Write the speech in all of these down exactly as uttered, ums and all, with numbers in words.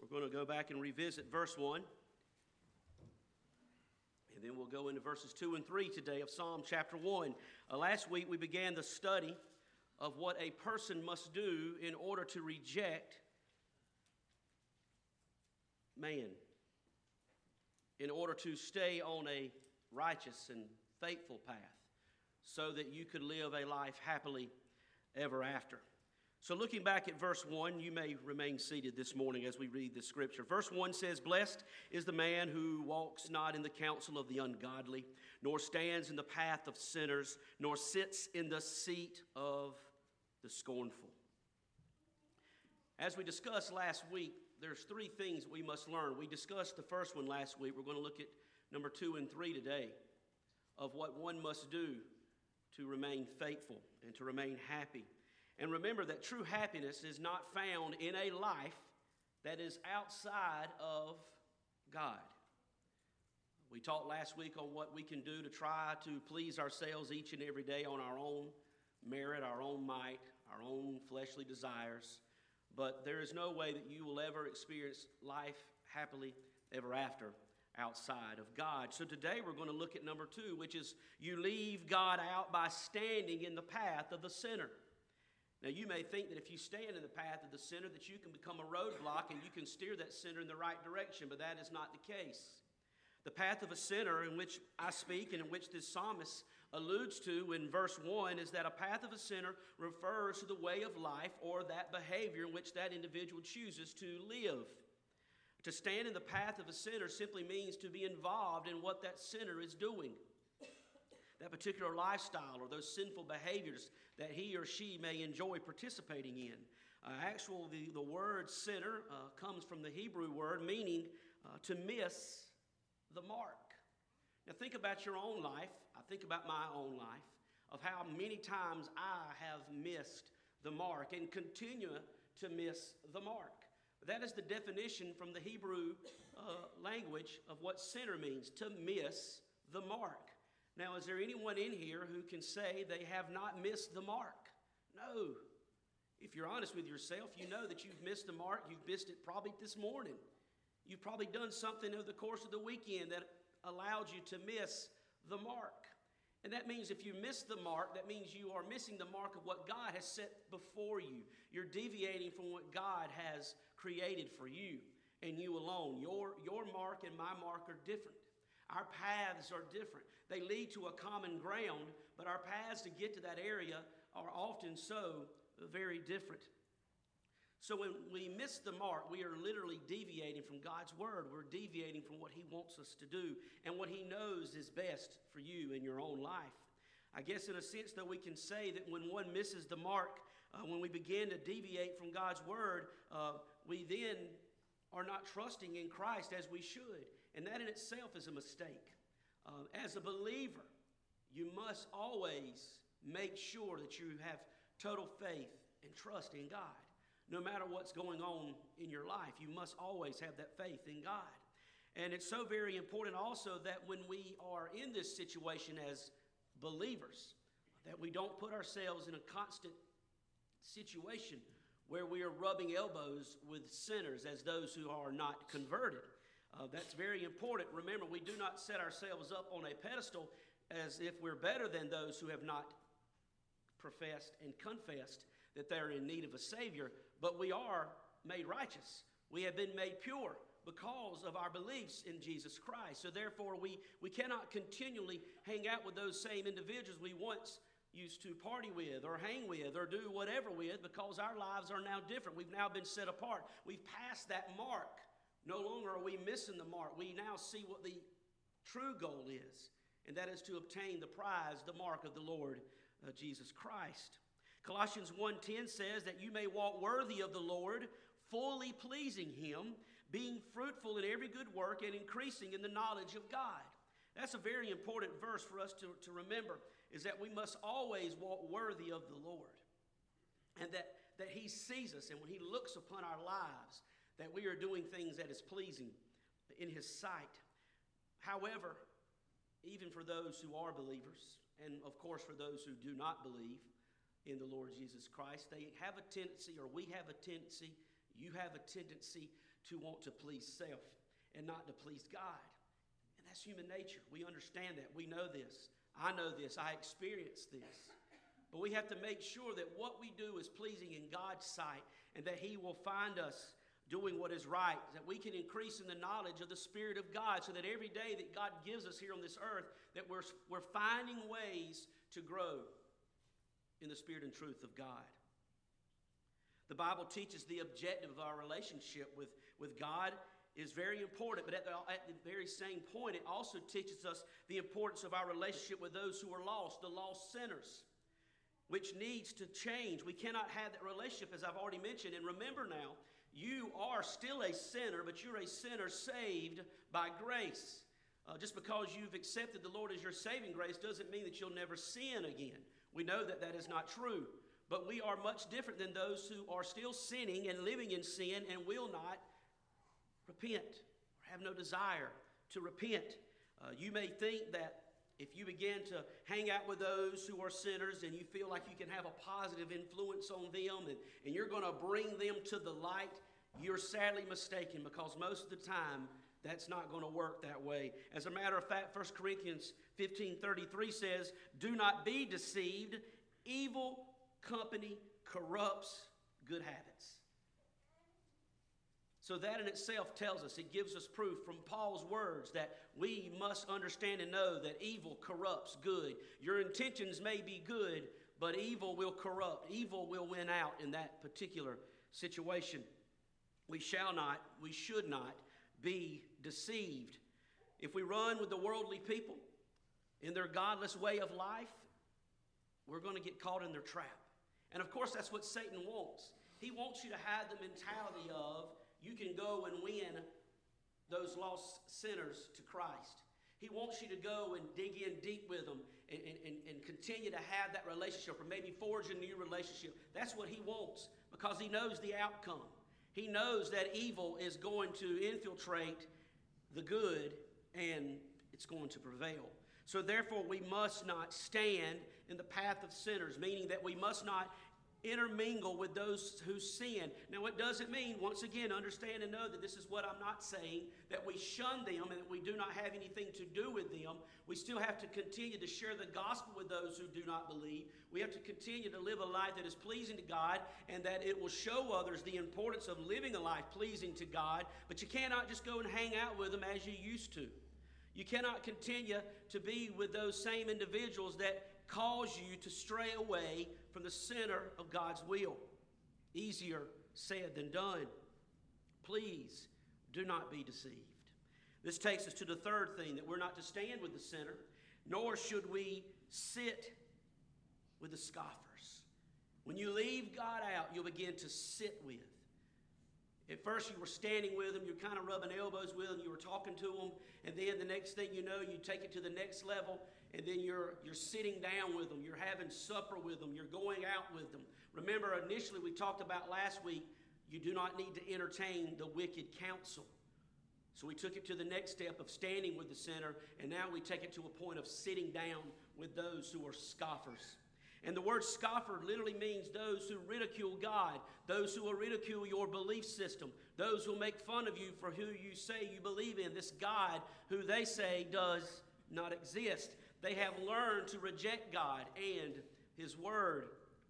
We're going to go back and revisit verse one. And then we'll go into verses two and three today of Psalm chapter one. Uh, last week we began the study of what a person must do in order to reject man, in order to stay on a righteous and faithful path, so that you could live a life happily ever after. So looking back at verse one, you may remain seated this morning as we read the scripture. Verse one says, "Blessed is the man who walks not in the counsel of the ungodly, nor stands in the path of sinners, nor sits in the seat of the scornful." As we discussed last week, there's three things we must learn. We discussed the first one last week. We're going to look at number two and three today of what one must do to remain faithful and to remain happy. And remember that true happiness is not found in a life that is outside of God. We talked last week on what we can do to try to please ourselves each and every day on our own merit, our own might, our own fleshly desires. But there is no way that you will ever experience life happily ever after outside of God. So today we're going to look at number two, which is you leave God out by standing in the path of the sinner. Now, you may think that if you stand in the path of the sinner that you can become a roadblock and you can steer that sinner in the right direction, but that is not the case. The path of a sinner in which I speak and in which this psalmist alludes to in verse one is that a path of a sinner refers to the way of life or that behavior in which that individual chooses to live. To stand in the path of a sinner simply means to be involved in what that sinner is doing. That particular lifestyle or those sinful behaviors that he or she may enjoy participating in. Uh, actually, the, the word sinner uh, comes from the Hebrew word meaning uh, to miss the mark. Now think about your own life. I think about my own life of how many times I have missed the mark and continue to miss the mark. That is the definition from the Hebrew uh, language of what sinner means, to miss the mark. Now, is there anyone in here who can say they have not missed the mark? No. If you're honest with yourself, you know that you've missed the mark. You've missed it probably this morning. You've probably done something over the course of the weekend that allowed you to miss the mark. And that means if you miss the mark, that means you are missing the mark of what God has set before you. You're deviating from what God has created for you and you alone. Your, your mark and my mark are different. Our paths are different. They lead to a common ground, but our paths to get to that area are often so very different. So when we miss the mark, we are literally deviating from God's word. We're deviating from what he wants us to do and what he knows is best for you in your own life. I guess in a sense, though, we can say that when one misses the mark, uh, when we begin to deviate from God's word, uh, we then are not trusting in Christ as we should. And that in itself is a mistake. Uh, as a believer, you must always make sure that you have total faith and trust in God. No matter what's going on in your life, you must always have that faith in God. And it's so very important also that when we are in this situation as believers, that we don't put ourselves in a constant situation where we are rubbing elbows with sinners as those who are not converted. Uh, that's very important. Remember, we do not set ourselves up on a pedestal as if we're better than those who have not professed and confessed that they're in need of a Savior, but we are made righteous. We have been made pure because of our beliefs in Jesus Christ. So therefore, we, we cannot continually hang out with those same individuals we once used to party with or hang with or do whatever with, because our lives are now different. We've now been set apart. We've passed that mark. No longer are we missing the mark. We now see what the true goal is, and that is to obtain the prize, the mark of the Lord uh, Jesus Christ. Colossians one ten says that you may walk worthy of the Lord, fully pleasing him, being fruitful in every good work and increasing in the knowledge of God. That's a very important verse for us to, to remember, is that we must always walk worthy of the Lord. And that, that he sees us, and when he looks upon our lives, that we are doing things that is pleasing in his sight. However, even for those who are believers, and of course for those who do not believe in the Lord Jesus Christ, they have a tendency, or we have a tendency, you have a tendency to want to please self and not to please God. And that's human nature. We understand that. We know this. I know this. I experience this. But we have to make sure that what we do is pleasing in God's sight and that He will find us doing what is right, that we can increase in the knowledge of the Spirit of God so that every day that God gives us here on this earth, that we're, we're finding ways to grow in the Spirit and truth of God. The Bible teaches the objective of our relationship with, with God is very important, but at the, at the very same point, it also teaches us the importance of our relationship with those who are lost, the lost sinners, which needs to change. We cannot have that relationship, as I've already mentioned. And remember now, you are still a sinner, but you're a sinner saved by grace. Uh, just because you've accepted the Lord as your saving grace doesn't mean that you'll never sin again. We know that that is not true. But we are much different than those who are still sinning and living in sin and will not repent or have no desire to repent. Uh, you may think that if you begin to hang out with those who are sinners and you feel like you can have a positive influence on them and, and you're going to bring them to the light, you're sadly mistaken, because most of the time that's not going to work that way. As a matter of fact, First Corinthians fifteen thirty-three says, "Do not be deceived. Evil company corrupts good habits." So that in itself tells us, it gives us proof from Paul's words that we must understand and know that evil corrupts good. Your intentions may be good, but evil will corrupt. Evil will win out in that particular situation. We shall not, we should not be deceived. If we run with the worldly people in their godless way of life, we're going to get caught in their trap. And of course, that's what Satan wants. He wants you to have the mentality of, you can go and win those lost sinners to Christ. He wants you to go and dig in deep with them and, and, and continue to have that relationship, or maybe forge a new relationship. That's what he wants, because he knows the outcome. He knows that evil is going to infiltrate the good and it's going to prevail. So therefore, we must not stand in the path of sinners, meaning that we must not intermingle with those who sin. Now, it doesn't mean, once again, understand and know that this is what I'm not saying, that we shun them and that we do not have anything to do with them. We still have to continue to share the gospel with those who do not believe. We have to continue to live a life that is pleasing to God, and that it will show others the importance of living a life pleasing to God. But you cannot just go and hang out with them as you used to. You cannot continue to be with those same individuals that cause you to stray away from the center of God's will. Easier said than done. Please do not be deceived. This takes us to the third thing, that we're not to stand with the sinner, nor should we sit with the scoffers. When you leave God out, you'll begin to sit with. At first, you were standing with them, you're kind of rubbing elbows with them, you were talking to them, and then the next thing you know, you take it to the next level, and then you're you're sitting down with them, you're having supper with them, you're going out with them. Remember, initially we talked about last week, you do not need to entertain the wicked counsel. So we took it to the next step of standing with the sinner, and now we take it to a point of sitting down with those who are scoffers. And the word scoffer literally means those who ridicule God, those who will ridicule your belief system, those who will make fun of you for who you say you believe in, this God who they say does not exist. They have learned to reject God and His Word.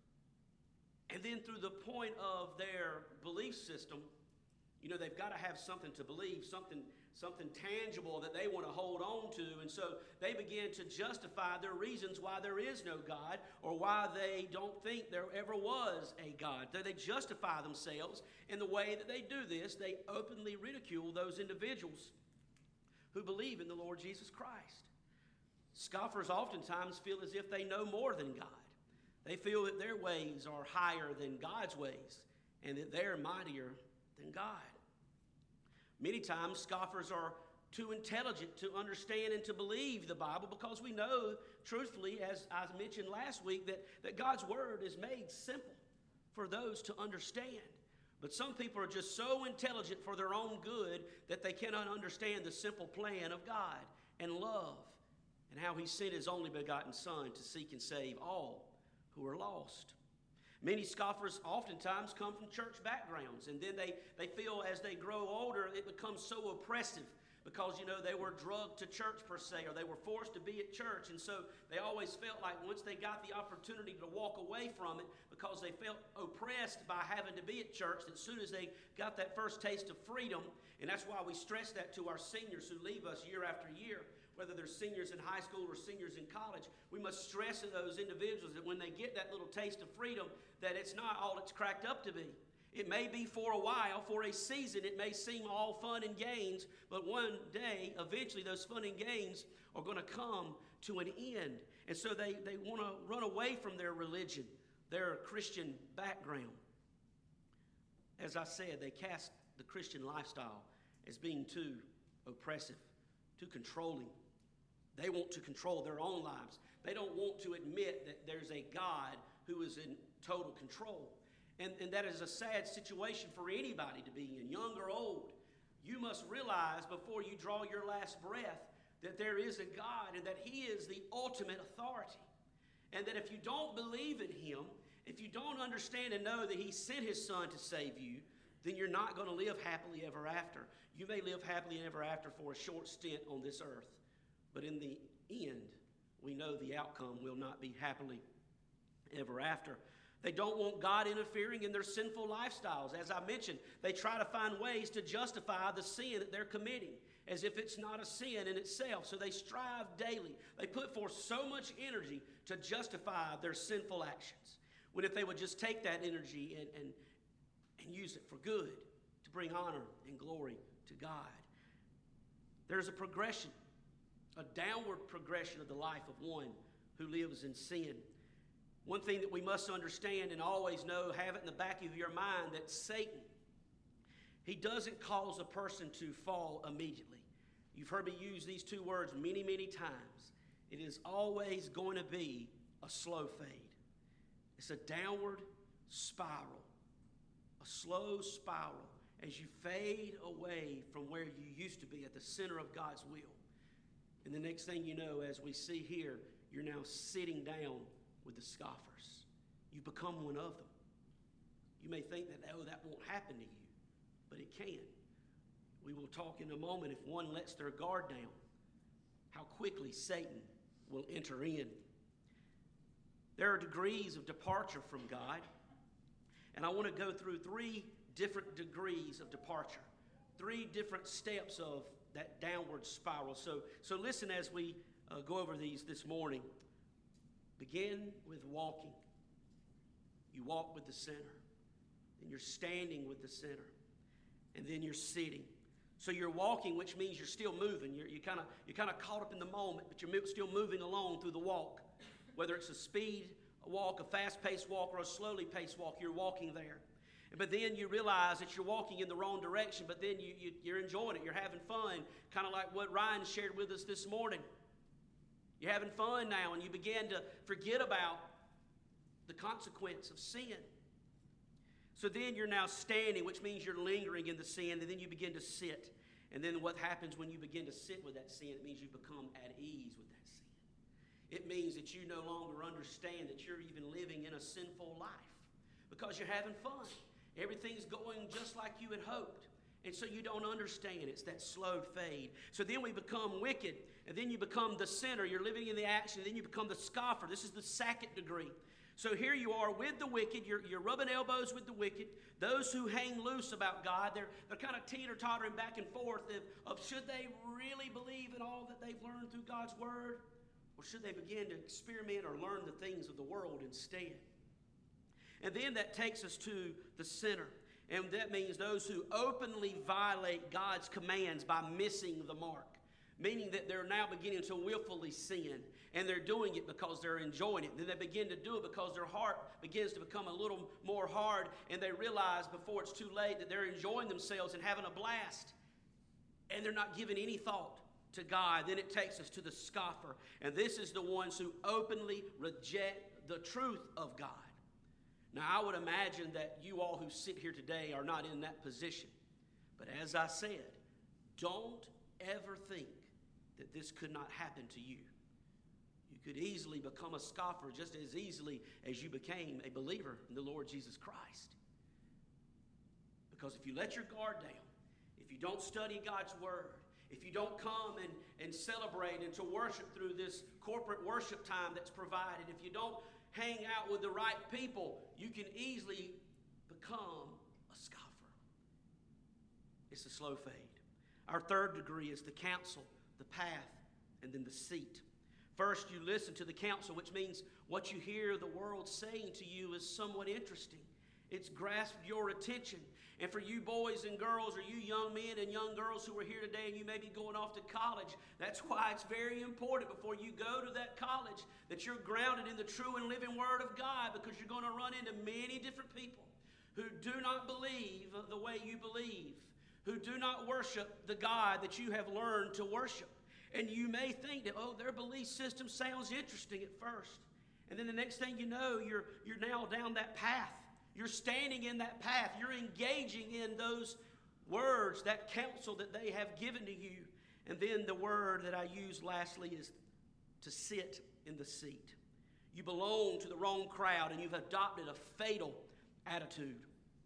And then through the point of their belief system, you know, they've got to have something to believe, something something tangible that they want to hold on to. And so they begin to justify their reasons why there is no God, or why they don't think there ever was a God. They justify themselves. In the way that they do this, they openly ridicule those individuals who believe in the Lord Jesus Christ. Scoffers oftentimes feel as if they know more than God. They feel that their ways are higher than God's ways, and that they're mightier than God. Many times, scoffers are too intelligent to understand and to believe the Bible, because we know, truthfully, as I mentioned last week, that, that God's Word is made simple for those to understand. But some people are just so intelligent for their own good that they cannot understand the simple plan of God and love, and how He sent His only begotten Son to seek and save all who are lost. Many scoffers oftentimes come from church backgrounds, and then they, they feel as they grow older, it becomes so oppressive because, you know, they were drugged to church per se, or they were forced to be at church. And so they always felt like once they got the opportunity to walk away from it because they felt oppressed by having to be at church, that as soon as they got that first taste of freedom, and that's why we stress that to our seniors who leave us year after year, whether they're seniors in high school or seniors in college, we must stress to those individuals that when they get that little taste of freedom, that it's not all it's cracked up to be. It may be for a while, for a season, it may seem all fun and games, but one day, eventually, those fun and games are going to come to an end. And so they, they want to run away from their religion, their Christian background. As I said, they cast the Christian lifestyle as being too oppressive, too controlling. They want to control their own lives. They don't want to admit that there's a God who is in total control. And, and that is a sad situation for anybody to be in, young or old. You must realize before you draw your last breath that there is a God and that He is the ultimate authority. And that if you don't believe in Him, if you don't understand and know that He sent His Son to save you, then you're not going to live happily ever after. You may live happily ever after for a short stint on this earth, but in the end, we know the outcome will not be happily ever after. They don't want God interfering in their sinful lifestyles. As I mentioned, they try to find ways to justify the sin that they're committing as if it's not a sin in itself. So they strive daily. They put forth so much energy to justify their sinful actions, when if they would just take that energy and, and, and use it for good, to bring honor and glory to God. There's a progression, a downward progression of the life of one who lives in sin. One thing that we must understand and always know, have it in the back of your mind, that Satan, he doesn't cause a person to fall immediately. You've heard me use these two words many, many times. It is always going to be a slow fade. It's a downward spiral, a slow spiral as you fade away from where you used to be at the center of God's will. And the next thing you know, as we see here, you're now sitting down with the scoffers. You become one of them. You may think that, oh, that won't happen to you, but it can. We will talk in a moment if one lets their guard down, how quickly Satan will enter in. There are degrees of departure from God, and I want to go through three different degrees of departure, three different steps of that downward spiral. So, so listen as we uh, go over these this morning. Begin with walking. You walk with the center. Then you're standing with the center. And then you're sitting. So you're walking, which means you're still moving. You're, you kind of you're kind of caught up in the moment, but you're still moving along through the walk. Whether it's a speed walk, a fast-paced walk, or a slowly-paced walk, you're walking there. But then you realize that you're walking in the wrong direction, but then you, you, you're enjoying it. You're having fun, kind of like what Ryan shared with us this morning. You're having fun now, and you begin to forget about the consequence of sin. So then you're now standing, which means you're lingering in the sin, and then you begin to sit. And then what happens when you begin to sit with that sin? It means you become at ease with that sin. It means that you no longer understand that you're even living in a sinful life because you're having fun. Everything's going just like you had hoped. And so you don't understand. It's that slow fade. So then we become wicked, and then you become the sinner. You're living in the action, and then you become the scoffer. This is the second degree. So here you are with the wicked. You're, you're rubbing elbows with the wicked. Those who hang loose about God, they're, they're kind of teeter-tottering back and forth of, of should they really believe in all that they've learned through God's Word, or should they begin to experiment or learn the things of the world instead? And then that takes us to the sinner. And that means those who openly violate God's commands by missing the mark, meaning that they're now beginning to willfully sin, and they're doing it because they're enjoying it. Then they begin to do it because their heart begins to become a little more hard, and they realize before it's too late that they're enjoying themselves and having a blast, and they're not giving any thought to God. Then it takes us to the scoffer, and this is the ones who openly reject the truth of God. Now, I would imagine that you all who sit here today are not in that position. But as I said, don't ever think that this could not happen to you. You You could easily become a scoffer just as easily as you became a believer in the Lord Jesus Christ. Because if you let your guard down, if you don't study God's Word, if you don't come and, and celebrate and to worship through this corporate worship time that's provided, if you don't hang out with the right people, you can easily become a scoffer. It's a slow fade. Our third degree is the counsel, the path, and then the seat. First, you listen to the counsel, which means what you hear the world saying to you is somewhat interesting. It's grasped your attention. And for you boys and girls, or you young men and young girls who are here today and you may be going off to college, that's why it's very important before you go to that college that you're grounded in the true and living Word of God, because you're going to run into many different people who do not believe the way you believe, who do not worship the God that you have learned to worship. And you may think that, oh, their belief system sounds interesting at first. And then the next thing you know, you're, you're now down that path. You're standing in that path. You're engaging in those words, that counsel that they have given to you. And then the word that I use lastly is to sit in the seat. You belong to the wrong crowd, and you've adopted a fatal attitude.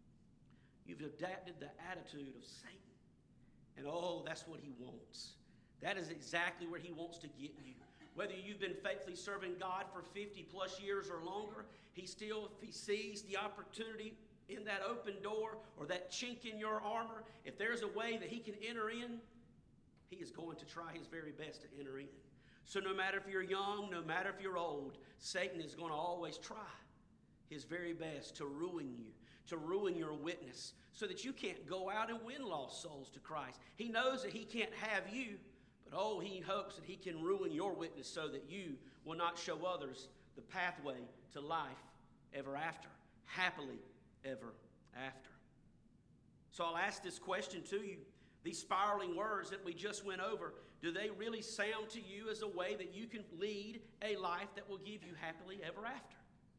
You've adapted the attitude of Satan. And oh, that's what he wants. That is exactly where he wants to get you. Whether you've been faithfully serving God for fifty plus years or longer, he still, if he sees the opportunity in that open door or that chink in your armor, if there's a way that he can enter in, he is going to try his very best to enter in. So no matter if you're young, no matter if you're old, Satan is going to always try his very best to ruin you, to ruin your witness, so that you can't go out and win lost souls to Christ. He knows that he can't have you, but oh, he hopes that he can ruin your witness so that you will not show others the pathway to life ever after, happily ever after. So I'll ask this question to you. These spiraling words that we just went over, do they really sound to you as a way that you can lead a life that will give you happily ever after?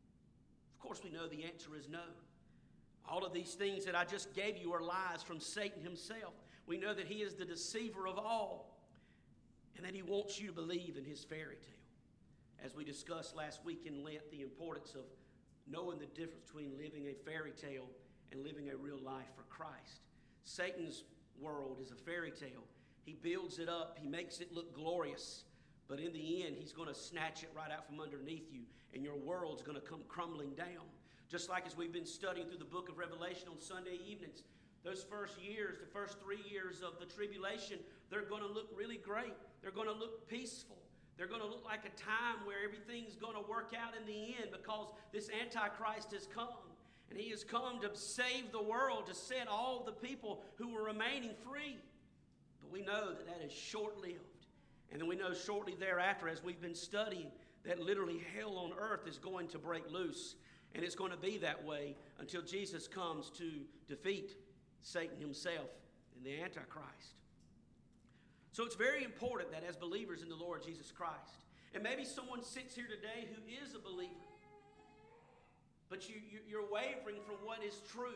Of course, we know the answer is no. All of these things that I just gave you are lies from Satan himself. We know that he is the deceiver of all, and that he wants you to believe in his fairy tale. As we discussed last week in Lent, the importance of knowing the difference between living a fairy tale and living a real life for Christ. Satan's world is a fairy tale. He builds it up. He makes it look glorious. But in the end, he's going to snatch it right out from underneath you, and your world's going to come crumbling down. Just like as we've been studying through the book of Revelation on Sunday evenings, those first years, the first three years of the tribulation, they're going to look really great. They're going to look peaceful. They're going to look like a time where everything's going to work out in the end, because this Antichrist has come. And he has come to save the world, to set all the people who were remaining free. But we know that that is short-lived. And then we know shortly thereafter, as we've been studying, that literally hell on earth is going to break loose. And it's going to be that way until Jesus comes to defeat Satan himself and the Antichrist. So it's very important that as believers in the Lord Jesus Christ, and maybe someone sits here today who is a believer, but you, you, you're wavering from what is true.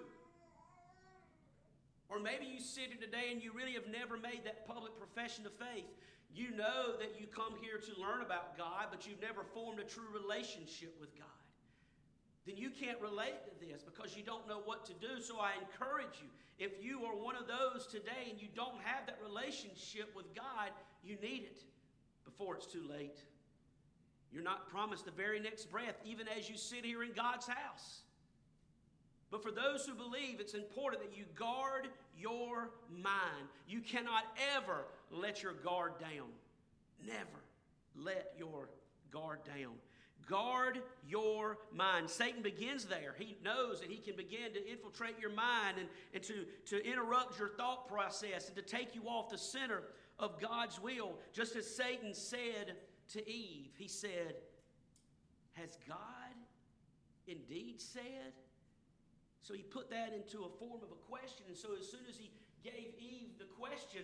Or maybe you sit here today and you really have never made that public profession of faith. You know that you come here to learn about God, but you've never formed a true relationship with God. Then you can't relate to this because you don't know what to do. So I encourage you, if you are one of those today and you don't have that relationship with God, you need it before it's too late. You're not promised the very next breath, even as you sit here in God's house. But for those who believe, it's important that you guard your mind. You cannot ever let your guard down. Never let your guard down. Guard your mind. Satan begins there. He knows that he can begin to infiltrate your mind and, and to, to interrupt your thought process and to take you off the center of God's will. Just as Satan said to Eve, he said, "Has God indeed said?" So he put that into a form of a question. And so as soon as he gave Eve the question,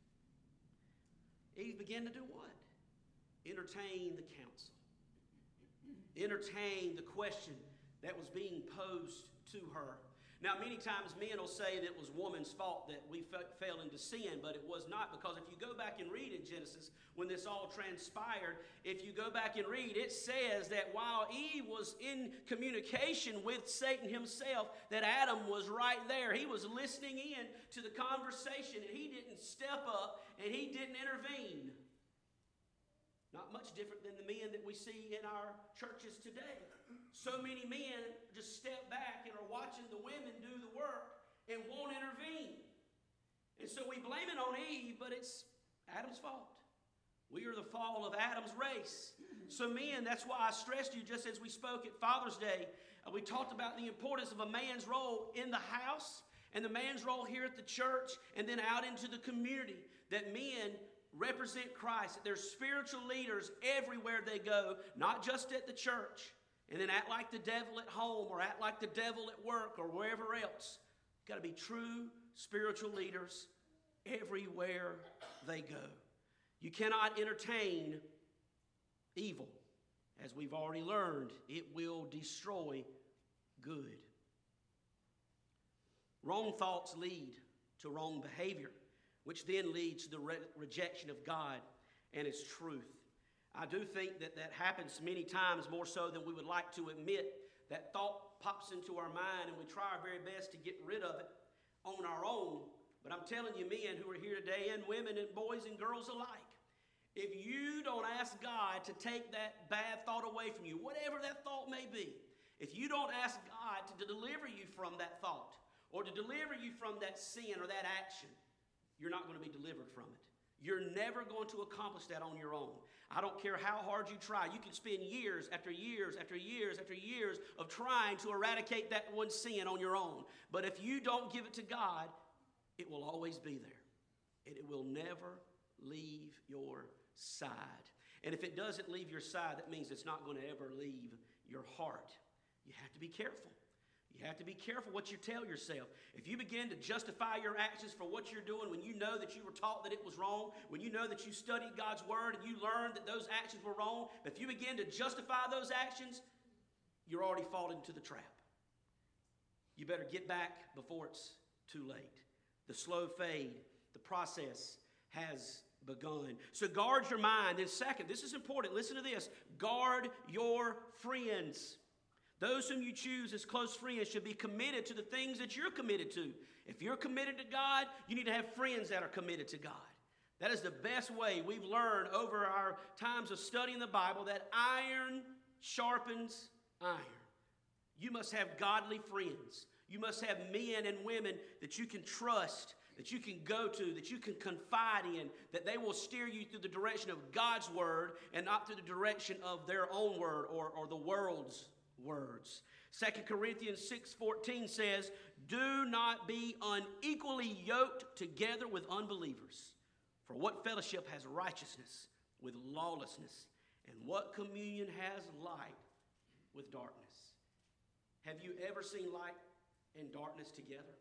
Eve began to do what? Entertain the counsel. Entertain the question that was being posed to her. Now, many times men will say that it was woman's fault that we f- fell into sin, but it was not, because if you go back and read in Genesis, when this all transpired, if you go back and read, it says that while Eve was in communication with Satan himself, that Adam was right there. He was listening in to the conversation, and he didn't step up, and he didn't intervene. Not much different than the men that we see in our churches today. So many men just step back and are watching the women do the work and won't intervene. And so we blame it on Eve, but it's Adam's fault. We are the fall of Adam's race. So men, that's why I stressed you, just as we spoke at Father's Day, uh, we talked about the importance of a man's role in the house and the man's role here at the church and then out into the community, that men represent Christ, that they're spiritual leaders everywhere they go, not just at the church, and then act like the devil at home or act like the devil at work or wherever else. You've got to be true spiritual leaders everywhere they go. You cannot entertain evil. As we've already learned, it will destroy good. Wrong thoughts lead to wrong behavior, which then leads to the re- rejection of God and His truth. I do think that that happens many times, more so than we would like to admit. That thought pops into our mind and we try our very best to get rid of it on our own. But I'm telling you, men who are here today, and women and boys and girls alike, if you don't ask God to take that bad thought away from you, whatever that thought may be, if you don't ask God to deliver you from that thought or to deliver you from that sin or that action, you're not going to be delivered from it. You're never going to accomplish that on your own. I don't care how hard you try. You can spend years after years after years after years of trying to eradicate that one sin on your own. But if you don't give it to God, it will always be there. And it will never leave your side. And if it doesn't leave your side, that means it's not going to ever leave your heart. You have to be careful. You have to be careful what you tell yourself. If you begin to justify your actions for what you're doing when you know that you were taught that it was wrong, when you know that you studied God's Word and you learned that those actions were wrong, if you begin to justify those actions, you're already falling into the trap. You better get back before it's too late. The slow fade, the process has begun. So guard your mind. And second, this is important. Listen to this. Guard your friends. Those whom you choose as close friends should be committed to the things that you're committed to. If you're committed to God, you need to have friends that are committed to God. That is the best way we've learned over our times of studying the Bible, that iron sharpens iron. You must have godly friends. You must have men and women that you can trust, that you can go to, that you can confide in, that they will steer you through the direction of God's Word and not through the direction of their own word or, or the world's words. Second Corinthians six fourteen says, "Do not be unequally yoked together with unbelievers. For what fellowship has righteousness with lawlessness? And what communion has light with darkness?" Have you ever seen light and darkness together?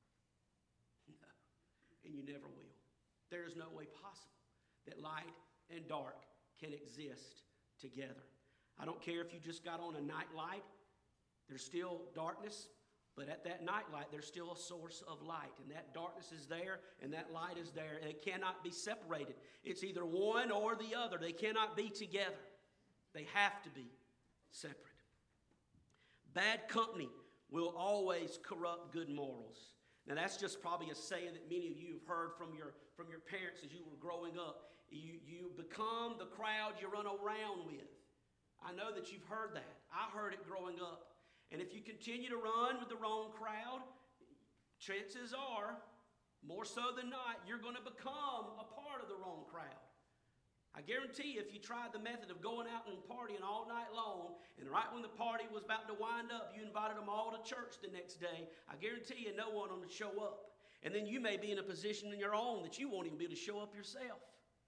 No. And you never will. There is no way possible that light and dark can exist together. I don't care if you just got on a night light, there's still darkness, but at that night light, there's still a source of light. And that darkness is there, and that light is there, and it cannot be separated. It's either one or the other. They cannot be together. They have to be separate. Bad company will always corrupt good morals. Now, that's just probably a saying that many of you have heard from your, from your parents as you were growing up. You, you become the crowd you run around with. I know that you've heard that. I heard it growing up. And if you continue to run with the wrong crowd, chances are, more so than not, you're going to become a part of the wrong crowd. I guarantee you, if you tried the method of going out and partying all night long, and right when the party was about to wind up, you invited them all to church the next day, I guarantee you no one will show up. And then you may be in a position in your own that you won't even be able to show up yourself.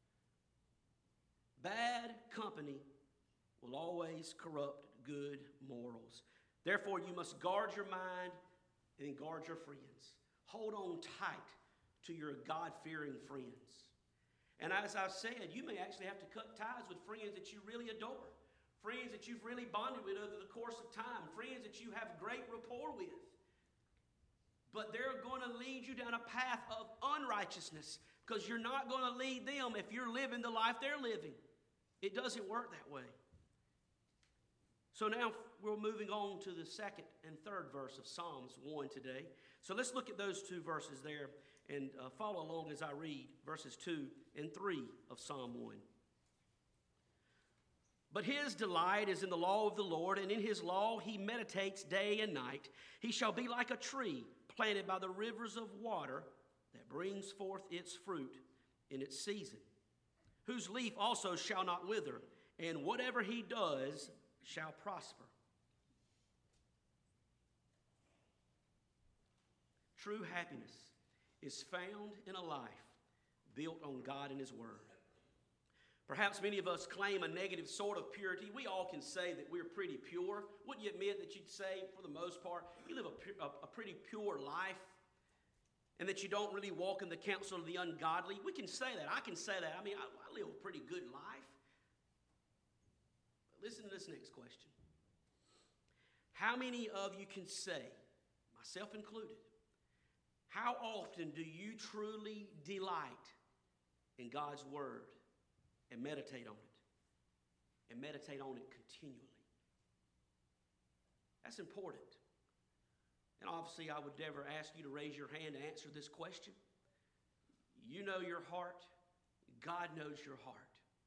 Bad company will always corrupt good morals. Therefore, you must guard your mind and guard your friends. Hold on tight to your God-fearing friends. And as I've said, you may actually have to cut ties with friends that you really adore, friends that you've really bonded with over the course of time, friends that you have great rapport with. but they're going to lead you down a path of unrighteousness because you're not going to lead them if you're living the life they're living. It doesn't work that way. So now we're moving on to the second and third verse of Psalms one today. So let's look at those two verses there and uh, follow along as I read verses two and three of Psalm one. But his delight is in the law of the Lord, and in his law he meditates day and night. He shall be like a tree planted by the rivers of water that brings forth its fruit in its season, whose leaf also shall not wither, and whatever he does shall prosper. True happiness is found in a life built on God and his word. Perhaps many of us claim a negative sort of purity. We all can say that we're pretty pure. Wouldn't you admit that you'd say, for the most part, you live a, a, a pretty pure life and that you don't really walk in the counsel of the ungodly? We can say that. I can say that. I mean, I, I live a pretty good life. But listen to this next question. How many of you can say, myself included, how often do you truly delight in God's word and meditate on it, and meditate on it continually? That's important. And obviously, I would never ask you to raise your hand to answer this question. You know your heart. God knows your heart.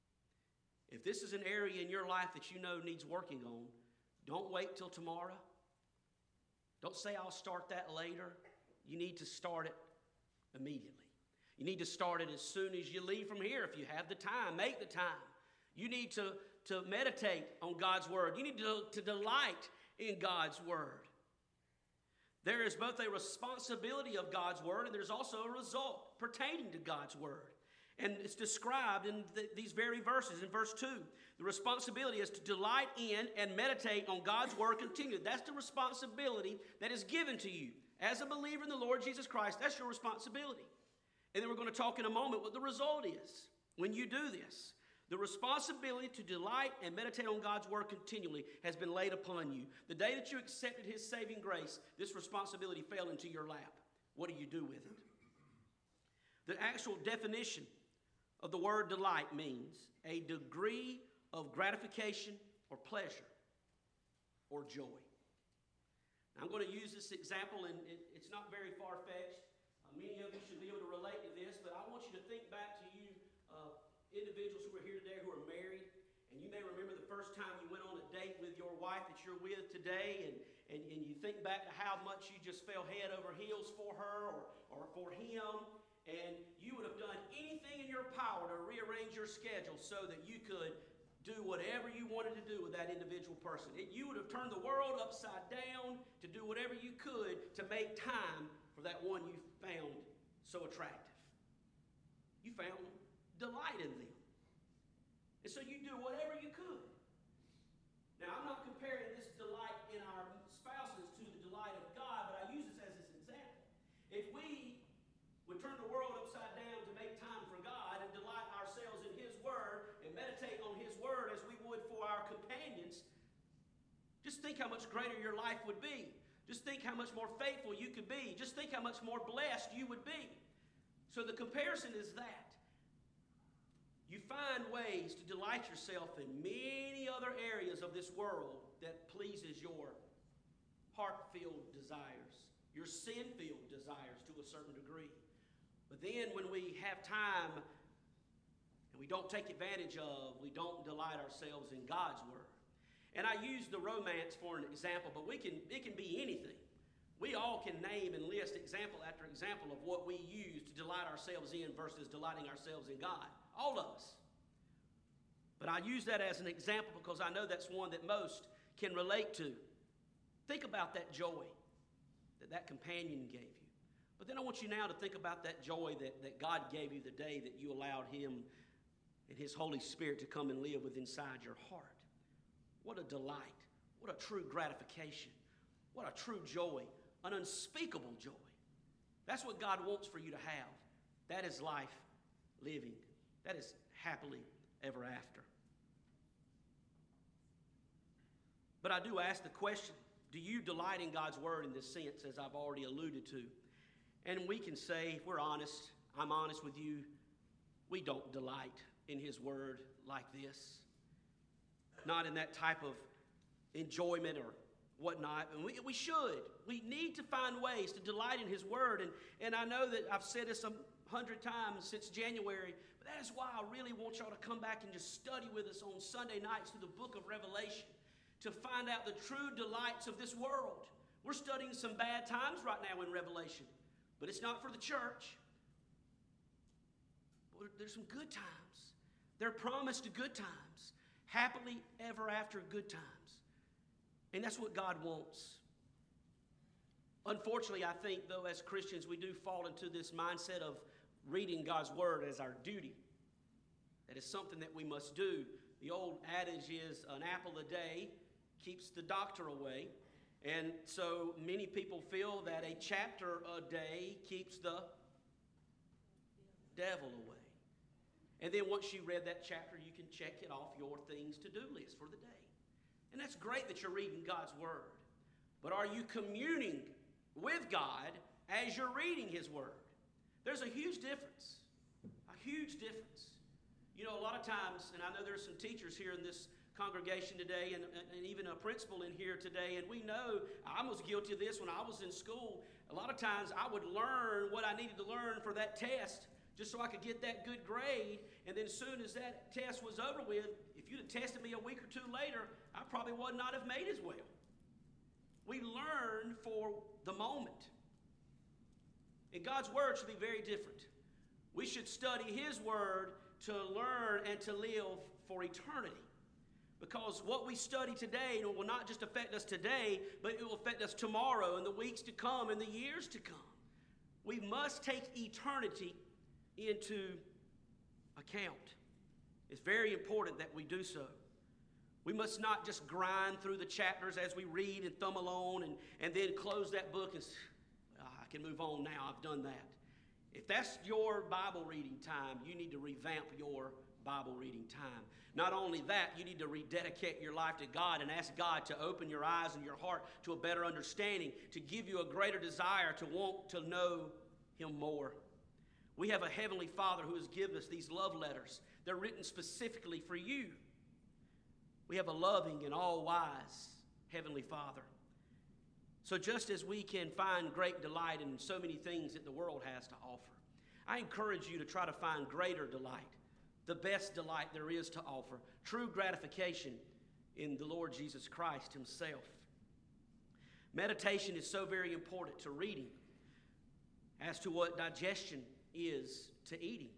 If this is an area in your life that you know needs working on, don't wait till tomorrow. Don't say, I'll start that later. You need to start it immediately. You need to start it as soon as you leave from here. If you have the time, make the time. You need to, to meditate on God's word. You need to, to delight in God's word. There is both a responsibility of God's word and there's also a result pertaining to God's word. And it's described in the, these very verses. In verse two, the responsibility is to delight in and meditate on God's word continually. That's the responsibility that is given to you. As a believer in the Lord Jesus Christ, that's your responsibility. And then we're going to talk in a moment what the result is when you do this. The responsibility to delight and meditate on God's word continually has been laid upon you. The day that you accepted his saving grace, this responsibility fell into your lap. What do you do with it? The actual definition of the word delight means a degree of gratification or pleasure or joy. Now, I'm going to use this example, and it, it's not very far-fetched. Uh, many of you should be able to relate to this, but I want you to think back to you uh, individuals who are here today who are married, and you may remember the first time you went on a date with your wife that you're with today, and, and, and you think back to how much you just fell head over heels for her or, or for him, and you would have done anything in your power to rearrange your schedule so that you could do whatever you wanted to do with that individual person. It, you would have turned the world upside down to do whatever you could to make time for that one you found so attractive. You found delight in them. And so you do whatever you could. Now, I'm not comparing this delight in our spouses to the delight of God, but I use this as an example. If we would turn the world upside down to make time for God and delight ourselves in his word and meditate on his word as we would for our companions, just think how much greater your life would be. Just think how much more faithful you could be. Just think how much more blessed you would be. So the comparison is that. You find ways to delight yourself in many other areas of this world that pleases your heart-filled desires, your sin-filled desires to a certain degree. But then when we have time and we don't take advantage of, we don't delight ourselves in God's word. And I use the romance for an example, but we can it can be anything. We all can name and list example after example of what we use to delight ourselves in versus delighting ourselves in God. All of us. But I use that as an example because I know that's one that most can relate to. Think about that joy that that companion gave you. But then I want you now to think about that joy that, that God gave you the day that you allowed him and his Holy Spirit to come and live within inside your heart. What a delight. What a true gratification. What a true joy. An unspeakable joy. That's what God wants for you to have. That is life living. That is happily ever after. But I do ask the question, do you delight in God's word in this sense, as I've already alluded to? And we can say, if we're honest, I'm honest with you, we don't delight in His Word like this. Not in that type of enjoyment or whatnot. And we, we should. We need to find ways to delight in His Word. And, and I know that I've said this a hundred times since January, but that is why I really want y'all to come back and just study with us on Sunday nights through the book of Revelation to find out the true delights of this world. We're studying some bad times right now in Revelation, but it's not for the church. There's some good times. They're promised to good times. Happily ever after good times. And that's what God wants. Unfortunately, I think, though, as Christians, we do fall into this mindset of reading God's Word as our duty. That is something that we must do. The old adage is an apple a day keeps the doctor away. And so many people feel that a chapter a day keeps the devil away. And then once you read that chapter, you can check it off your things to do list for the day. And that's great that you're reading God's Word. But are you communing with God as you're reading His Word? There's a huge difference. A huge difference. You know, a lot of times, and I know there's some teachers here in this congregation today, and, and even a principal in here today, and we know, I was guilty of this when I was in school. A lot of times I would learn what I needed to learn for that test just so I could get that good grade, and then as soon as that test was over with, if you'd have tested me a week or two later, I probably would not have made as well. We learn for the moment. And God's Word should be very different. We should study His Word to learn and to live for eternity. Because what we study today will not just affect us today, but it will affect us tomorrow and the weeks to come and the years to come. We must take eternity into account. It's very important that we do so. We must not just grind through the chapters as we read and thumb along and, and then close that book and oh, I can move on now, I've done that. If that's your Bible reading time, you need to revamp your Bible reading time. Not only that, you need to rededicate your life to God and ask God to open your eyes and your heart to a better understanding, to give you a greater desire to want to know Him more. We have a Heavenly Father who has given us these love letters. They're written specifically for you. We have a loving and all-wise Heavenly Father. So just as we can find great delight in so many things that the world has to offer, I encourage you to try to find greater delight, the best delight there is to offer, true gratification in the Lord Jesus Christ Himself. Meditation is so very important to reading as to what digestion is to eating.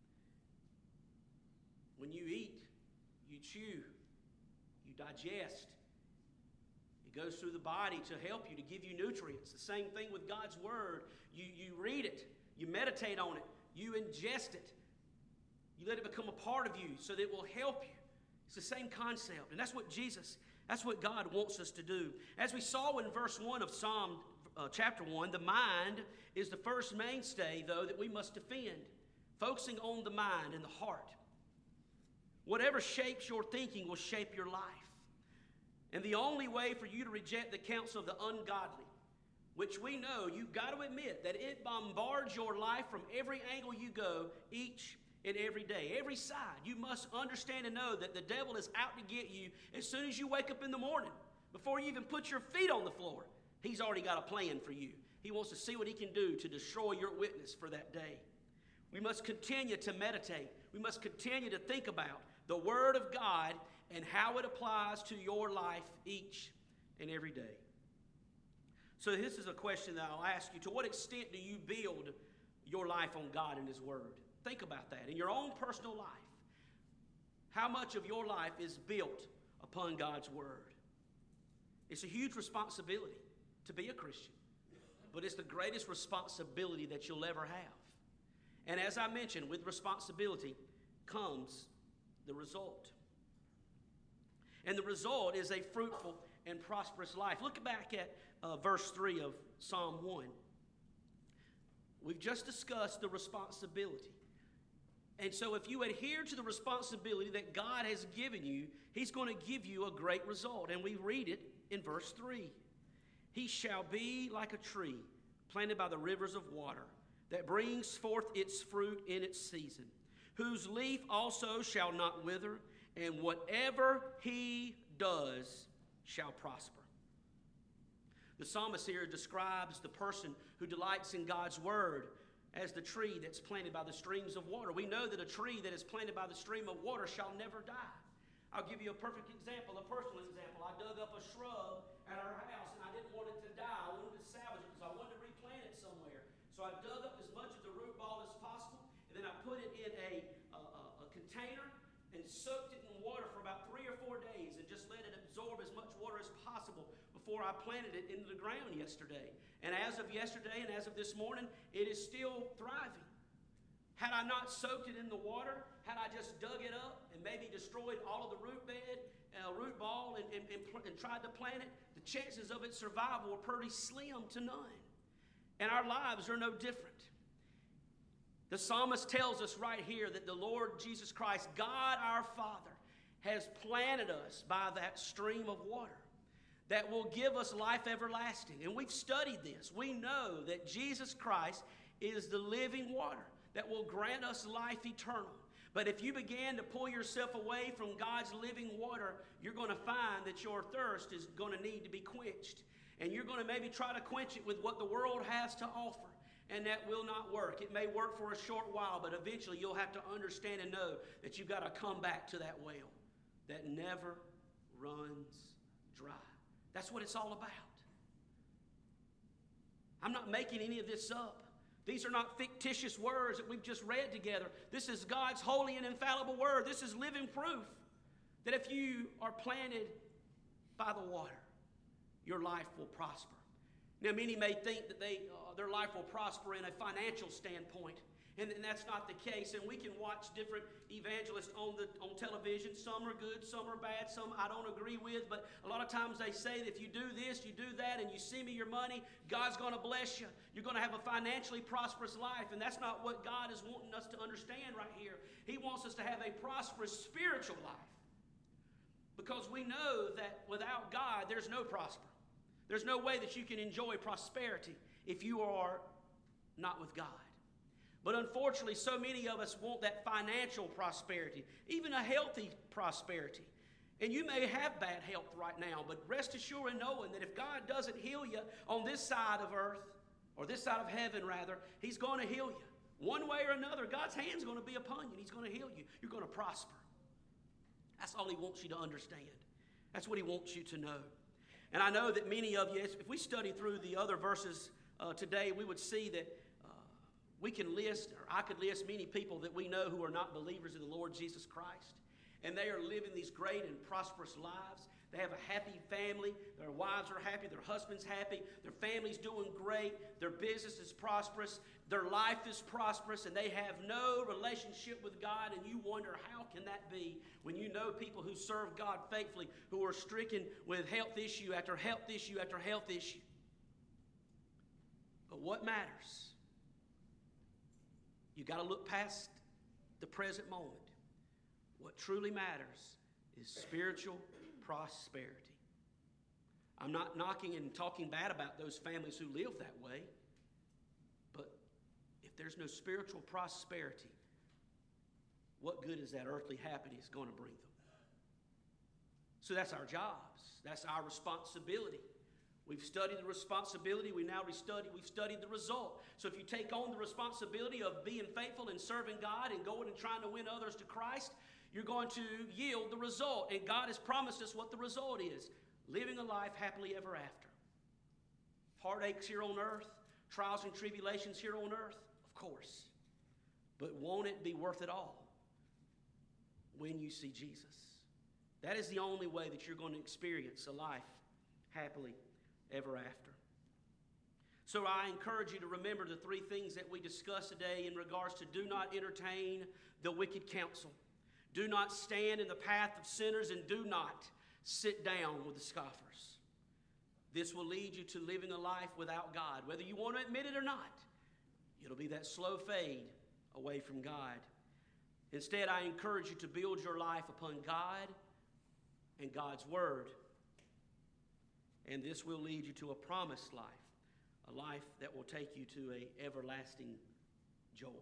When you eat, you chew, you digest. It goes through the body to help you, to give you nutrients. The same thing with God's Word. You, you read it, you meditate on it, you ingest it. You let it become a part of you so that it will help you. It's the same concept. And that's what Jesus, that's what God wants us to do. As we saw in verse one of Psalm uh, chapter one, the mind is the first mainstay, though, that we must defend. Focusing on the mind and the heart. Whatever shapes your thinking will shape your life. And the only way for you to reject the counsel of the ungodly, which we know, you've got to admit that it bombards your life from every angle you go each and every day, every side. You must understand and know that the devil is out to get you as soon as you wake up in the morning. Before you even put your feet on the floor, he's already got a plan for you. He wants to see what he can do to destroy your witness for that day. We must continue to meditate. We must continue to think about the Word of God and how it applies to your life each and every day. So this is a question that I'll ask you. To what extent do you build your life on God and His Word? Think about that. In your own personal life, how much of your life is built upon God's Word? It's a huge responsibility to be a Christian, but it's the greatest responsibility that you'll ever have. And as I mentioned, with responsibility comes the result. And the result is a fruitful and prosperous life. Look back at uh, verse three of Psalm one. We've just discussed the responsibility. And so if you adhere to the responsibility that God has given you, He's going to give you a great result. And we read it in verse three. He shall be like a tree planted by the rivers of water, that brings forth its fruit in its season, whose leaf also shall not wither, and whatever he does shall prosper. The psalmist here describes the person who delights in God's word as the tree that's planted by the streams of water. We know that a tree that is planted by the stream of water shall never die. I'll give you a perfect example, a personal example. I dug up a shrub at our house, and I didn't want it to die. I wanted to salvage it because I wanted to replant it somewhere. So I dug up as much of the root ball as possible, and then I put it in a, a, a container and soaked it in water for about three or four days and just let it absorb as much water as possible before I planted it into the ground yesterday. And as of yesterday and as of this morning, it is still thriving. Had I not soaked it in the water, had I just dug it up and maybe destroyed all of the root bed, uh, root ball, and, and, and, and tried to plant it, the chances of its survival were pretty slim to none. And our lives are no different. The psalmist tells us right here that the Lord Jesus Christ, God our Father, has planted us by that stream of water that will give us life everlasting. And we've studied this. We know that Jesus Christ is the living water that will grant us life eternal. But if you begin to pull yourself away from God's living water, you're going to find that your thirst is going to need to be quenched. And you're going to maybe try to quench it with what the world has to offer. And that will not work. It may work for a short while, but eventually you'll have to understand and know that you've got to come back to that well that never runs dry. That's what it's all about. I'm not making any of this up. These are not fictitious words that we've just read together. This is God's holy and infallible word. This is living proof that if you are planted by the water, your life will prosper. Now, many may think that they, uh, their life will prosper in a financial standpoint, and, and that's not the case. And we can watch different evangelists on the on television. Some are good, some are bad, some I don't agree with. But a lot of times they say that if you do this, you do that, and you send me your money, God's going to bless you. You're going to have a financially prosperous life. And that's not what God is wanting us to understand right here. He wants us to have a prosperous spiritual life. Because we know that without God, there's no prosper. There's no way that you can enjoy prosperity if you are not with God. But unfortunately, so many of us want that financial prosperity, even a healthy prosperity. And you may have bad health right now, but rest assured in knowing that if God doesn't heal you on this side of earth, or this side of heaven rather, He's going to heal you. One way or another, God's hand's going to be upon you, and He's going to heal you. You're going to prosper. That's all He wants you to understand. That's what He wants you to know. And I know that many of you, if we study through the other verses uh, today, we would see that uh, we can list, or I could list many people that we know who are not believers in the Lord Jesus Christ. And they are living these great and prosperous lives. They have a happy family. Their wives are happy. Their husband's happy. Their family's doing great. Their business is prosperous. Their life is prosperous. And they have no relationship with God. And you wonder, how can that be when you know people who serve God faithfully, who are stricken with health issue after health issue after health issue? But what matters? You got to look past the present moment. What truly matters is spiritual prosperity. I'm not knocking and talking bad about those families who live that way, but if there's no spiritual prosperity, what good is that earthly happiness going to bring them? So that's our jobs. That's our responsibility. We've studied the responsibility. We now restudy, we've studied the result. So if you take on the responsibility of being faithful and serving God and going and trying to win others to Christ, you're going to yield the result. And God has promised us what the result is. Living a life happily ever after. Heartaches here on earth, trials and tribulations here on earth, of course. But won't it be worth it all when you see Jesus? That is the only way that you're going to experience a life happily ever after. So I encourage you to remember the three things that we discussed today in regards to do not entertain the wicked counsel. Do not stand in the path of sinners, and do not sit down with the scoffers. This will lead you to living a life without God. Whether you want to admit it or not, it'll be that slow fade away from God. Instead, I encourage you to build your life upon God and God's Word. And this will lead you to a promised life, a life that will take you to a everlasting joy.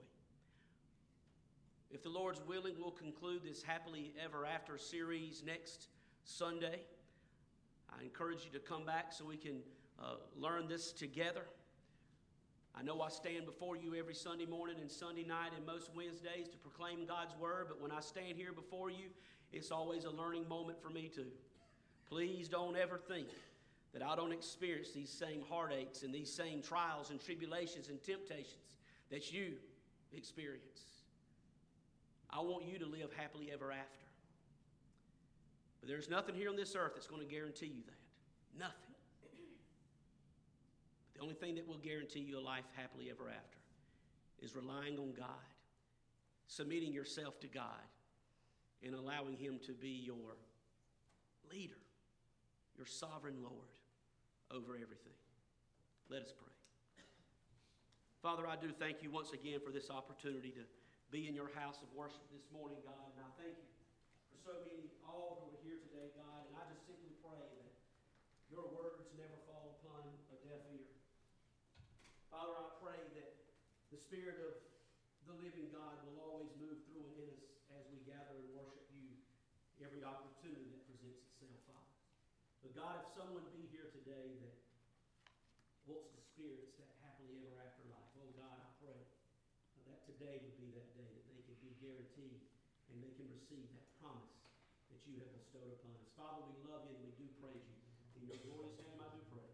If the Lord's willing, we'll conclude this Happily Ever After series next Sunday. I encourage you to come back so we can uh, learn this together. I know I stand before you every Sunday morning and Sunday night and most Wednesdays to proclaim God's Word, but when I stand here before you, it's always a learning moment for me too. Please don't ever think that I don't experience these same heartaches and these same trials and tribulations and temptations that you experience. I want you to live happily ever after. But there's nothing here on this earth that's going to guarantee you that. Nothing. The only thing that will guarantee you a life happily ever after is relying on God, submitting yourself to God, and allowing Him to be your leader, your sovereign Lord over everything. Let us pray. Father, I do thank you once again for this opportunity to be in your house of worship this morning, God, and I thank you for so many, all who are here today, God, and I just simply pray that your words never fall upon a deaf ear. Father, I pray that the Spirit of the living God will always move through and in us as we gather and worship you every opportunity that presents itself, Father. But God, if someone be here today that wants to experience that happily ever after life, oh God, I pray that today would be that day that they can be guaranteed and they can receive that promise that you have bestowed upon us. Father, we love you and we do praise you. In your glorious name I do pray.